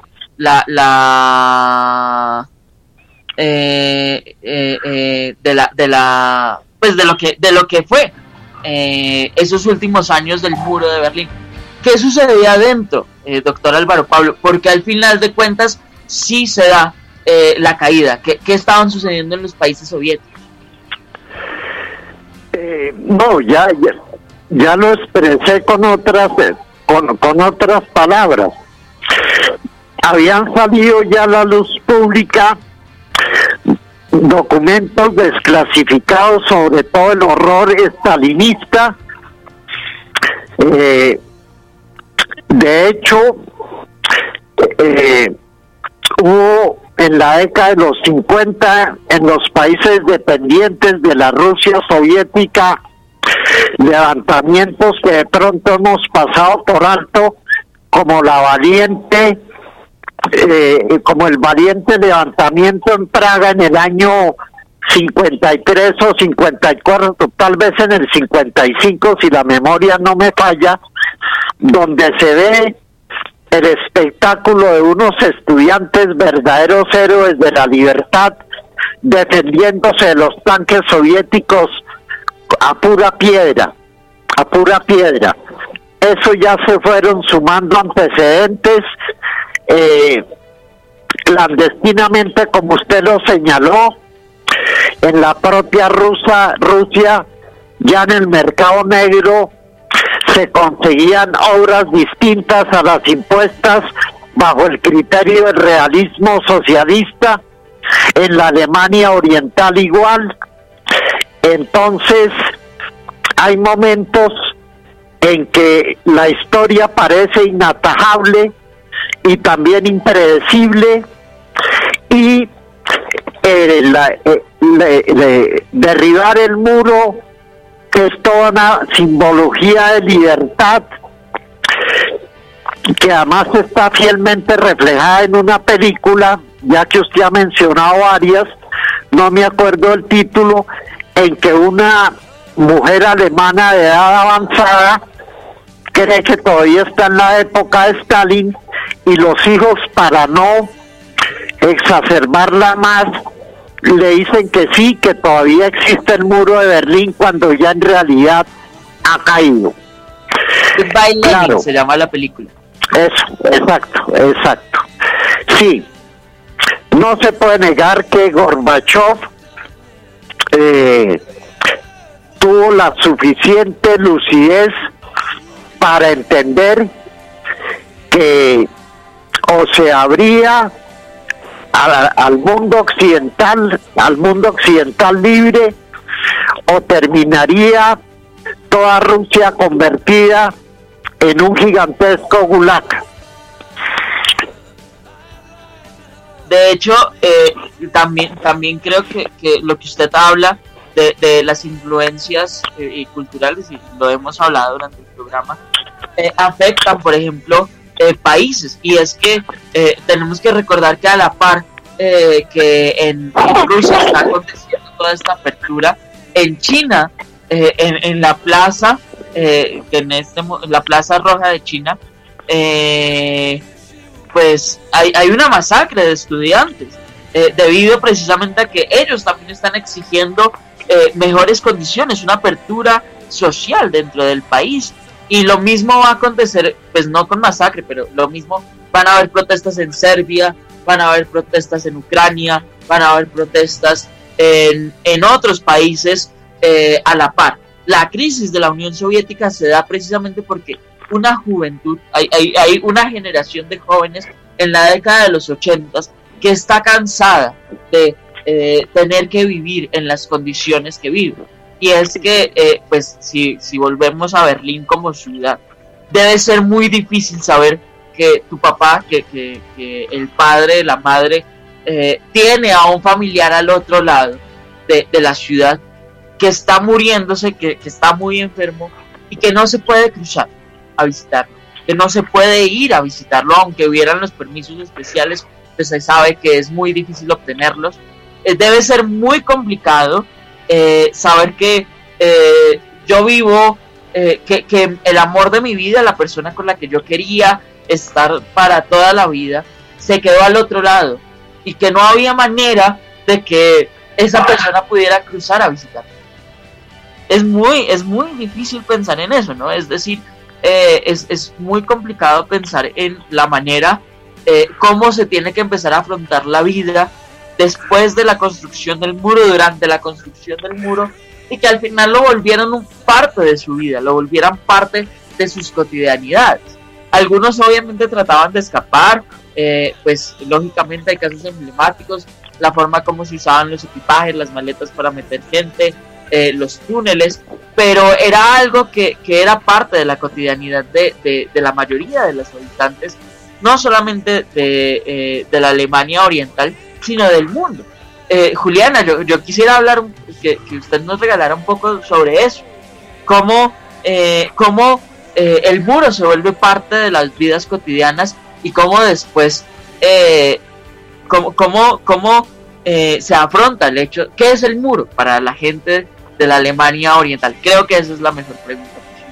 de lo que fue esos últimos años del muro de Berlín. ¿Qué sucedía adentro, doctor Álvaro Pablo? Porque al final de cuentas sí se da la caída. ¿Qué estaban sucediendo en los países soviéticos? No, ya lo expresé con otras palabras. Habían salido ya a la luz pública documentos desclasificados sobre todo el horror estalinista. De hecho, hubo en la década de los 50 en los países dependientes de la Rusia soviética levantamientos que de pronto hemos pasado por alto, como como el valiente levantamiento en Praga en el año 53 o 54, tal vez en el 55 si la memoria no me falla, donde se ve el espectáculo de unos estudiantes verdaderos héroes de la libertad defendiéndose de los tanques soviéticos a pura piedra. Eso ya se fueron sumando antecedentes clandestinamente, como usted lo señaló, en la propia Rusia, ya en el mercado negro se conseguían obras distintas a las impuestas bajo el criterio del realismo socialista, en la Alemania oriental igual. Entonces hay momentos en que la historia parece inatajable y también impredecible, y derribar el muro, que es toda una simbología de libertad, que además está fielmente reflejada en una película, ya que usted ha mencionado varias, no me acuerdo el título, en que una mujer alemana de edad avanzada cree que todavía está en la época de Stalin, y los hijos, para no exacerbarla más, le dicen que sí, que todavía existe el muro de Berlín, cuando ya en realidad ha caído. Claro, se llama la película. Eso, exacto. Sí, no se puede negar que Gorbachev tuvo la suficiente lucidez para entender que o se abría al mundo occidental libre, o terminaría toda Rusia convertida en un gigantesco gulag. De hecho, también creo que lo que usted habla de las influencias culturales, y lo hemos hablado durante el programa, afectan, por ejemplo, países, y es que tenemos que recordar que a la par que en Rusia está aconteciendo toda esta apertura. En China, en la plaza, la plaza roja de China, pues hay una masacre de estudiantes, debido precisamente a que ellos también están exigiendo mejores condiciones, una apertura social dentro del país. Y lo mismo va a acontecer, pues no con masacre, pero lo mismo, van a haber protestas en Serbia, van a haber protestas en Ucrania, van a haber protestas en otros países a la par. La crisis de la Unión Soviética se da precisamente porque una juventud, hay una generación de jóvenes en la década de los 80 que está cansada de tener que vivir en las condiciones que viven. Y es que, pues, si volvemos a Berlín como ciudad, debe ser muy difícil saber que tu papá, que el padre, la madre, tiene a un familiar al otro lado de la ciudad, que está muriéndose, que está muy enfermo y que no se puede cruzar a visitarlo, que no se puede ir a visitarlo, aunque hubieran los permisos especiales, pues se sabe que es muy difícil obtenerlos. Debe ser muy complicado saber que yo vivo, que el amor de mi vida, la persona con la que yo quería estar para toda la vida, se quedó al otro lado y que no había manera de que esa persona pudiera cruzar a visitar. Es muy difícil pensar en eso, ¿no? Es decir, es muy complicado pensar en la manera cómo se tiene que empezar a afrontar la vida después de la construcción del muro, durante la construcción del muro, y que al final lo volvieran parte de su vida, lo volvieran parte de sus cotidianidades. Algunos obviamente trataban de escapar, pues lógicamente hay casos emblemáticos, la forma como se usaban los equipajes, las maletas para meter gente, los túneles, pero era algo que era parte de la cotidianidad de la mayoría de los habitantes, no solamente de la Alemania Oriental, sino del mundo. Juliana, yo quisiera hablar, que usted nos regalara un poco sobre eso, cómo el muro se vuelve parte de las vidas cotidianas y cómo después cómo se afronta el hecho, ¿qué es el muro para la gente de la Alemania Oriental? Creo que esa es la mejor pregunta.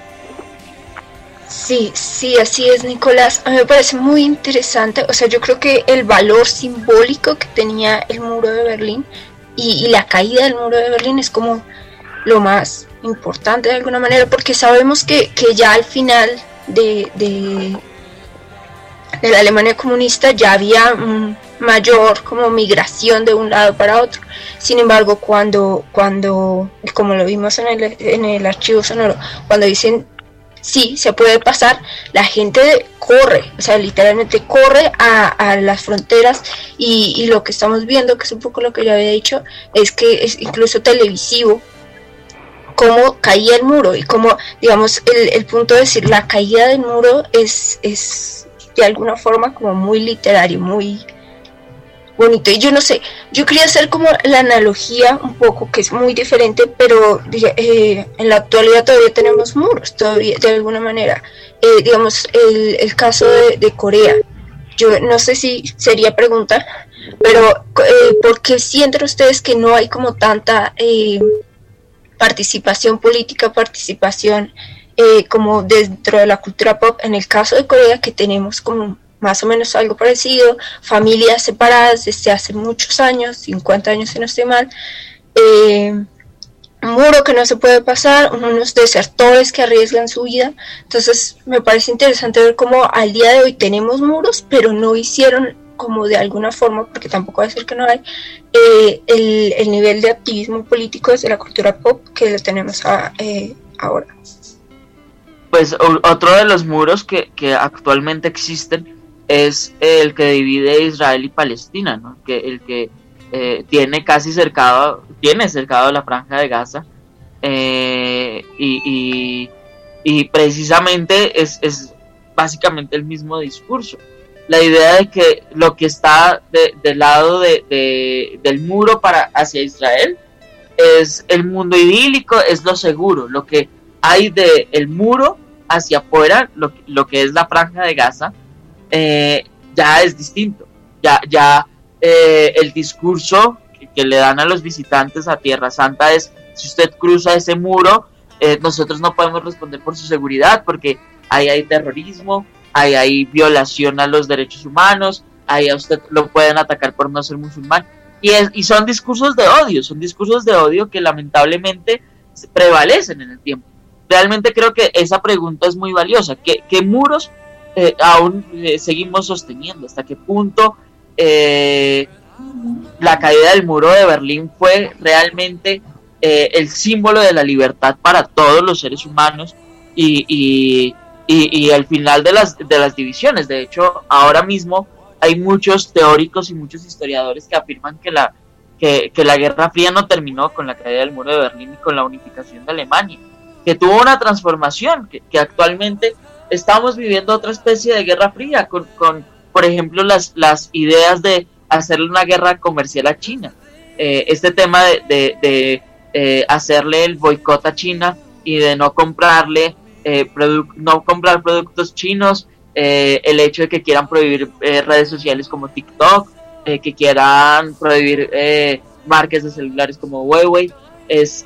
Sí, así es, Nicolás. A mí me parece muy interesante. O sea, yo creo que el valor simbólico que tenía el muro de Berlín y la caída del muro de Berlín es como lo más importante de alguna manera, porque sabemos que ya al final de la Alemania comunista ya había mayor como migración de un lado para otro. Sin embargo, cuando como lo vimos en el archivo sonoro, cuando dicen sí, se puede pasar, la gente corre, o sea, literalmente corre a las fronteras y lo que estamos viendo, que es un poco lo que yo había dicho, es que es incluso televisivo cómo caía el muro y cómo, digamos, el punto de decir la caída del muro es de alguna forma como muy literario, muy bonito. Y yo no sé, yo quería hacer como la analogía un poco, que es muy diferente, pero en la actualidad todavía tenemos muros, todavía de alguna manera. Digamos, el caso de Corea, yo no sé si sería pregunta, pero ¿por qué sienten ustedes que no hay como tanta participación política, participación como dentro de la cultura pop? En el caso de Corea, que tenemos como más o menos algo parecido, familias separadas desde hace muchos años, 50 años si no estoy mal, un muro que no se puede pasar, unos desertores que arriesgan su vida. Entonces me parece interesante ver cómo al día de hoy tenemos muros, pero no hicieron como de alguna forma, porque tampoco va a decir que no hay, el nivel de activismo político desde la cultura pop que lo tenemos ahora. Pues otro de los muros que actualmente existen es el que divide Israel y Palestina, ¿no? El que tiene cercado la franja de Gaza, y precisamente es básicamente el mismo discurso. La idea de que lo que está del lado del muro hacia Israel es el mundo idílico, es lo seguro. Lo que hay del muro hacia afuera, lo que es la franja de Gaza, ya es distinto. Ya el discurso que le dan a los visitantes a Tierra Santa es: si usted cruza ese muro, nosotros no podemos responder por su seguridad, porque ahí hay terrorismo, ahí hay violación a los derechos humanos, ahí a usted lo pueden atacar por no ser musulmán. Y son discursos de odio que lamentablemente prevalecen en el tiempo. Realmente creo que esa pregunta es muy valiosa. ¿Qué muros aún seguimos sosteniendo? ¿Hasta qué punto la caída del muro de Berlín fue realmente el símbolo de la libertad para todos los seres humanos y el final de las divisiones? De hecho, ahora mismo hay muchos teóricos y muchos historiadores que afirman que la Guerra Fría no terminó con la caída del muro de Berlín y con la unificación de Alemania, que tuvo una transformación, que actualmente estamos viviendo otra especie de Guerra Fría con por ejemplo, las ideas de hacerle una guerra comercial a China, este tema de hacerle el boicot a China y de no comprar productos chinos, el hecho de que quieran prohibir redes sociales como TikTok, que quieran prohibir marcas de celulares como Huawei, es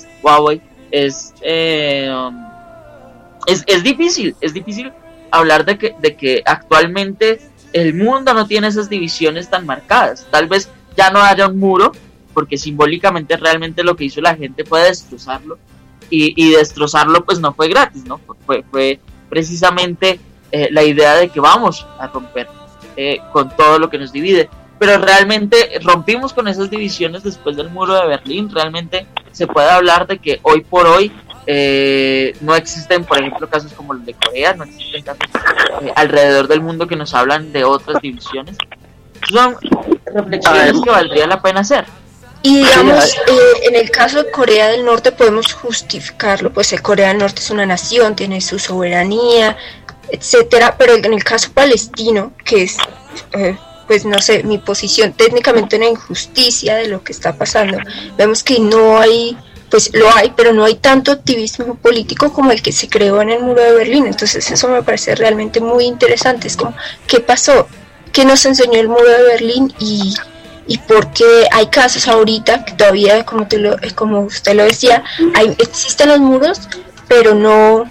difícil hablar de que actualmente el mundo no tiene esas divisiones tan marcadas. Tal vez ya no haya un muro, porque simbólicamente realmente lo que hizo la gente fue destrozarlo, y destrozarlo pues no fue gratis, ¿no? Fue precisamente la idea de que vamos a romper con todo lo que nos divide. Pero realmente rompimos con esas divisiones después del muro de Berlín. Realmente se puede hablar de que hoy por hoy no existen, por ejemplo, casos como el de Corea, no existen casos alrededor del mundo que nos hablan de otras divisiones. Son reflexiones que valdría la pena hacer. Y digamos, en el caso de Corea del Norte podemos justificarlo, pues Corea del Norte es una nación, tiene su soberanía, etcétera, pero en el caso palestino, que es, pues no sé, mi posición, técnicamente una injusticia de lo que está pasando, vemos que no hay, pues lo hay, pero no hay tanto activismo político como el que se creó en el muro de Berlín. Entonces eso me parece realmente muy interesante. Es como, ¿qué pasó? ¿Qué nos enseñó el muro de Berlín? Y por qué hay casos ahorita que todavía, como usted lo decía, existen los muros, pero no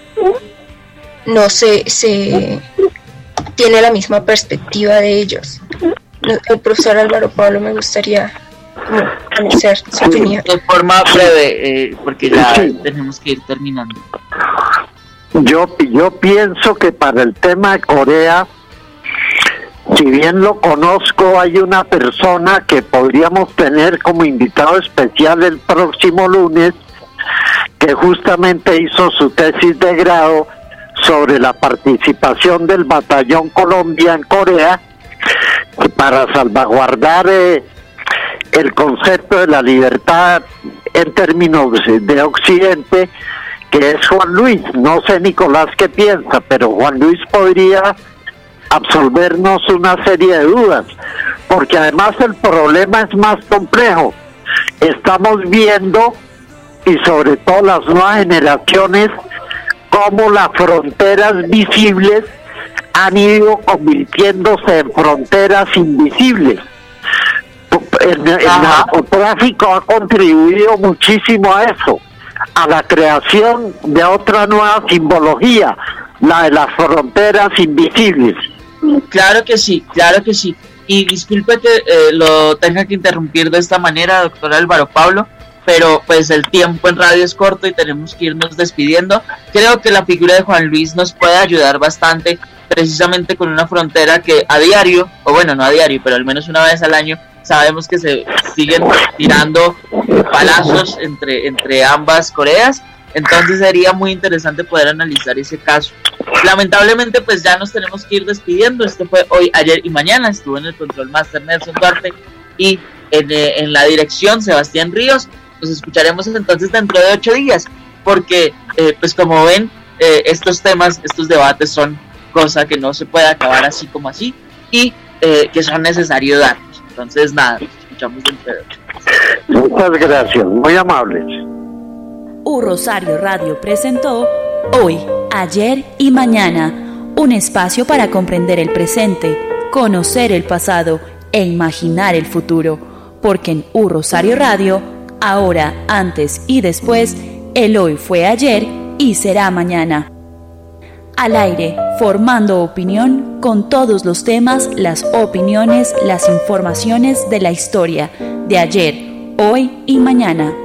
se tiene la misma perspectiva de ellos. El profesor Álvaro Pablo, me gustaría conocer su opinión. De forma breve, porque ya tenemos que ir terminando. Yo pienso que para el tema de Corea, si bien lo conozco, hay una persona que podríamos tener como invitado especial el próximo lunes, que justamente hizo su tesis de grado sobre la participación del Batallón Colombia en Corea para salvaguardar el concepto de la libertad en términos de Occidente, que es Juan Luis. No sé, Nicolás, qué piensa, pero Juan Luis podría absolvernos una serie de dudas, porque además el problema es más complejo. Estamos viendo, y sobre todo las nuevas generaciones, cómo las fronteras visibles han ido convirtiéndose en fronteras invisibles. El narcotráfico ha contribuido muchísimo a eso, a la creación de otra nueva simbología, la de las fronteras invisibles. Claro que sí. Y disculpe que lo tenga que interrumpir de esta manera, doctor Álvaro Pablo, pero pues el tiempo en radio es corto y tenemos que irnos despidiendo. Creo que la figura de Juan Luis nos puede ayudar bastante, precisamente con una frontera que a diario, o bueno, no a diario, pero al menos una vez al año, sabemos que se siguen tirando palazos entre ambas Coreas. Entonces sería muy interesante poder analizar ese caso. Lamentablemente pues ya nos tenemos que ir despidiendo. Este fue Hoy, Ayer y Mañana. Estuvo en el Control Master Nelson Duarte y en la dirección Sebastián Ríos. Nos escucharemos entonces dentro de 8 días, porque pues como ven, estos temas, estos debates son cosa que no se puede acabar así como así, y que son necesarios darnos. Entonces nada, nos escuchamos dentro de 8 días. Muchas gracias, muy amables. Rosario Radio presentó Hoy, Ayer y Mañana, un espacio para comprender el presente, conocer el pasado e imaginar el futuro, porque en Rosario Radio, ahora, antes y después, el hoy fue ayer y será mañana. Al aire, formando opinión con todos los temas, las opiniones, las informaciones de la historia de ayer, hoy y mañana.